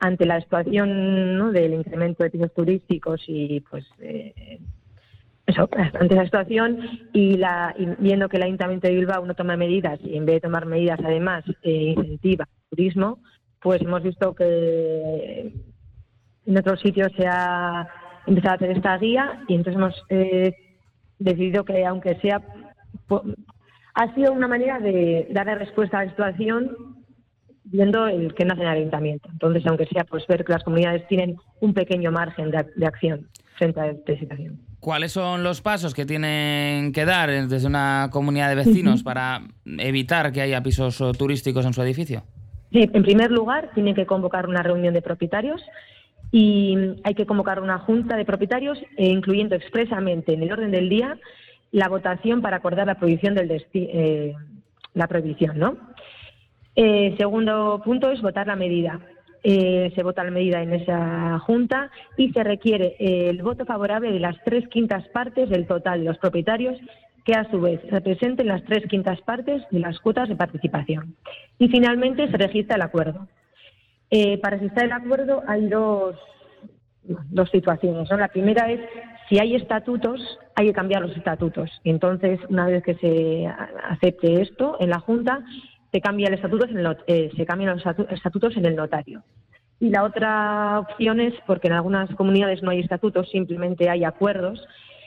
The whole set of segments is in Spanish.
ante la situación, ¿no?, del incremento de pisos turísticos y pues ante esa situación y viendo que el Ayuntamiento de Bilbao no toma medidas y en vez de tomar medidas además incentiva el turismo, pues hemos visto que en otros sitios se ha empezado a hacer esta guía y entonces hemos decidido que, aunque sea, ha sido una manera de darle respuesta a la situación viendo el que nace en el Ayuntamiento. Entonces, aunque sea, pues ver que las comunidades tienen un pequeño margen de acción frente a esta situación. ¿Cuáles son los pasos que tienen que dar desde una comunidad de vecinos para evitar que haya pisos turísticos en su edificio? Sí, en primer lugar, tienen que convocar una reunión de propietarios y hay que convocar una junta de propietarios, incluyendo expresamente en el orden del día la votación para acordar la prohibición la prohibición, ¿no? Segundo punto es votar la medida. Se vota la medida en esa junta y se requiere el voto favorable de las 3/5 partes del total de los propietarios, que a su vez representen las 3/5 partes de las cuotas de participación. Y finalmente se registra el acuerdo. Para registrar el acuerdo hay dos situaciones, ¿no? La primera es, si hay estatutos, hay que cambiar los estatutos. Entonces, una vez que se acepte esto en la Junta, se cambian los estatutos en el notario. Y la otra opción es, porque en algunas comunidades no hay estatutos, simplemente hay acuerdos,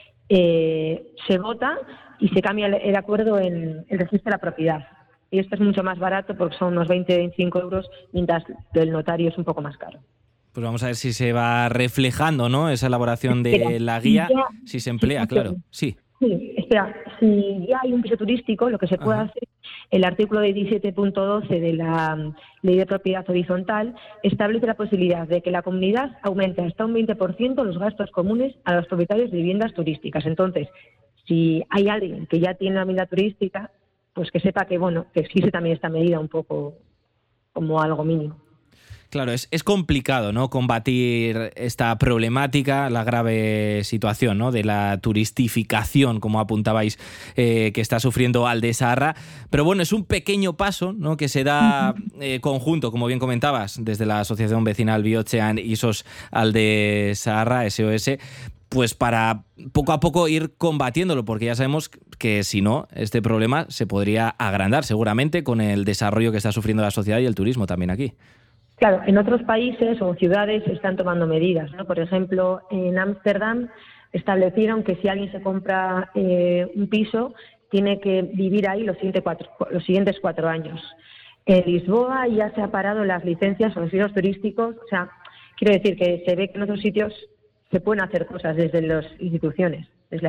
se vota y se cambia el acuerdo en el registro de la propiedad. Y esto es mucho más barato porque son unos 20-25 euros, mientras el notario es un poco más caro. Pues vamos a ver si se va reflejando, ¿no?, esa elaboración de la guía, si se emplea, claro. Sí. Sí, espera, si ya hay un piso turístico, lo que se puede hacer, el artículo 17.12 de la Ley de Propiedad Horizontal establece la posibilidad de que la comunidad aumente hasta un 20% los gastos comunes a los propietarios de viviendas turísticas. Entonces, si hay alguien que ya tiene una vivienda turística, pues que sepa que, bueno, que existe también esta medida un poco como algo mínimo. Claro, es complicado, ¿no?, combatir esta problemática, la grave situación, ¿no?, de la turistificación, como apuntabais, que está sufriendo Alde-Zaharra. Pero bueno, es un pequeño paso, ¿no?, que se da conjunto, como bien comentabas, desde la Asociación Vecinal Bihotzean y SOS Alde-Zaharra, SOS, pues para poco a poco ir combatiéndolo, porque ya sabemos que si no, este problema se podría agrandar seguramente con el desarrollo que está sufriendo la sociedad y el turismo también aquí. Claro, en otros países o ciudades se están tomando medidas, ¿no? Por ejemplo, en Ámsterdam establecieron que si alguien se compra un piso, tiene que vivir ahí los siguientes 4 años. En Lisboa ya se ha parado las licencias o los pisos turísticos. O sea, quiero decir que se ve que en otros sitios se pueden hacer cosas desde las instituciones.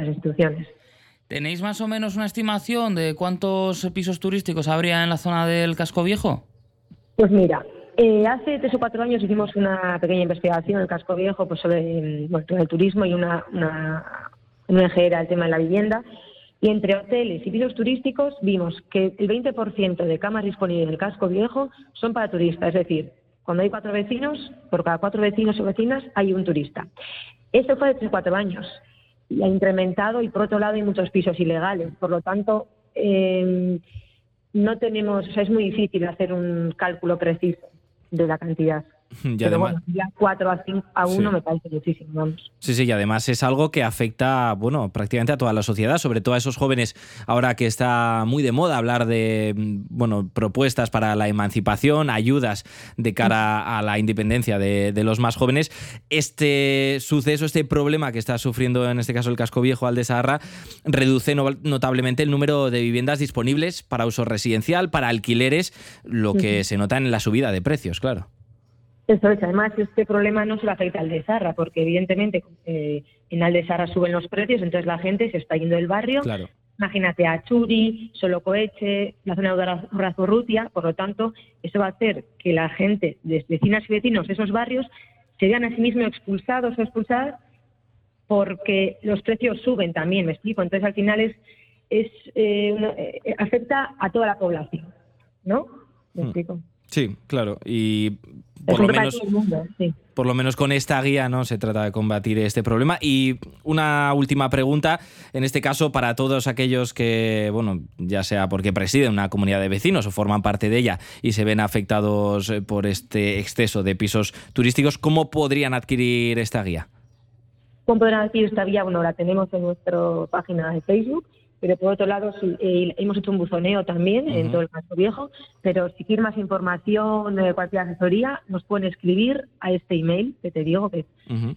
¿Tenéis más o menos una estimación de cuántos pisos turísticos habría en la zona del Casco Viejo? Pues mira, hace 3 o 4 años hicimos una pequeña investigación en el Casco Viejo, pues sobre el turismo, y una eje era el tema de la vivienda. Y entre hoteles y pisos turísticos vimos que el 20% de camas disponibles en el Casco Viejo son para turistas. Es decir, cuando hay 4 vecinos, por cada 4 vecinos o vecinas hay un turista. Esto fue de 3 o 4 años. Y ha incrementado, y por otro lado hay muchos pisos ilegales. Por lo tanto, no tenemos, o sea, es muy difícil hacer un cálculo preciso de la cantidad. Y Pero además, bueno, ya 4 a 5 a 1 sí. me parece muchísimo, vamos. Sí, y además es algo que afecta, bueno, prácticamente a toda la sociedad, sobre todo a esos jóvenes, ahora que está muy de moda hablar de, bueno, propuestas para la emancipación, ayudas de cara a la independencia de los más jóvenes. Este suceso, este problema que está sufriendo en este caso el Casco Viejo, Alde-Zaharra, reduce notablemente el número de viviendas disponibles para uso residencial, para alquileres, lo que se nota en la subida de precios, claro. Eso es, además este problema no solo afecta a Alde-Zaharra, porque evidentemente en Alde-Zaharra suben los precios, entonces la gente se está yendo del barrio. Claro. Imagínate a Txuri, Solocoetxe, la zona de Urazurrutia. Por lo tanto, eso va a hacer que la gente, vecinas y vecinos de esos barrios, se vean a sí mismos expulsados o expulsadas porque los precios suben también, ¿me explico? Entonces al final afecta a toda la población, ¿no? ¿Me explico? Sí, claro. Y Por lo menos con esta guía, ¿no?, se trata de combatir este problema. Y una última pregunta, en este caso para todos aquellos que, bueno, ya sea porque presiden una comunidad de vecinos o forman parte de ella y se ven afectados por este exceso de pisos turísticos, ¿cómo podrían adquirir esta guía? ¿Cómo podrán adquirir esta guía? Bueno, la tenemos en nuestra página de Facebook, pero por otro lado hemos hecho un buzoneo también en todo el Casco Viejo, pero si quieren más información, cualquier asesoría, nos pueden escribir a este email que te digo, que es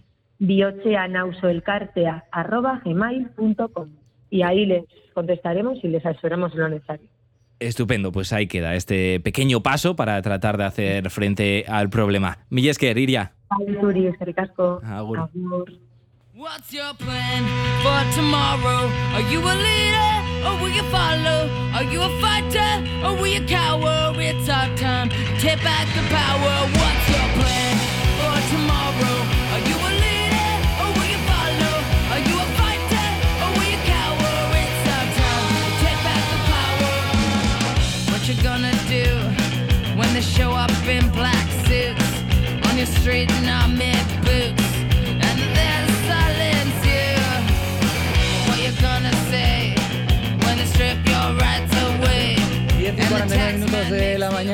bioceanausoelcartea@gmail.com, y ahí les contestaremos y les asesoramos en lo necesario. Estupendo, pues ahí queda este pequeño paso para tratar de hacer frente al problema. Mila esker, Iria. Zuri, eskerrik asko. Agur. Agur. What's your plan for tomorrow? Are you a leader or will you follow? Are you a fighter or will you cower? It's our time to take back the power. What's your plan for tomorrow? Are you a leader or will you follow? Are you a fighter or will you cower? It's our time to take back the power. What you gonna do when they show up in black suits on your street in army boots? And there's silence you. What you gonna say when they strip your rights away? 10:49 minutos de la mañana.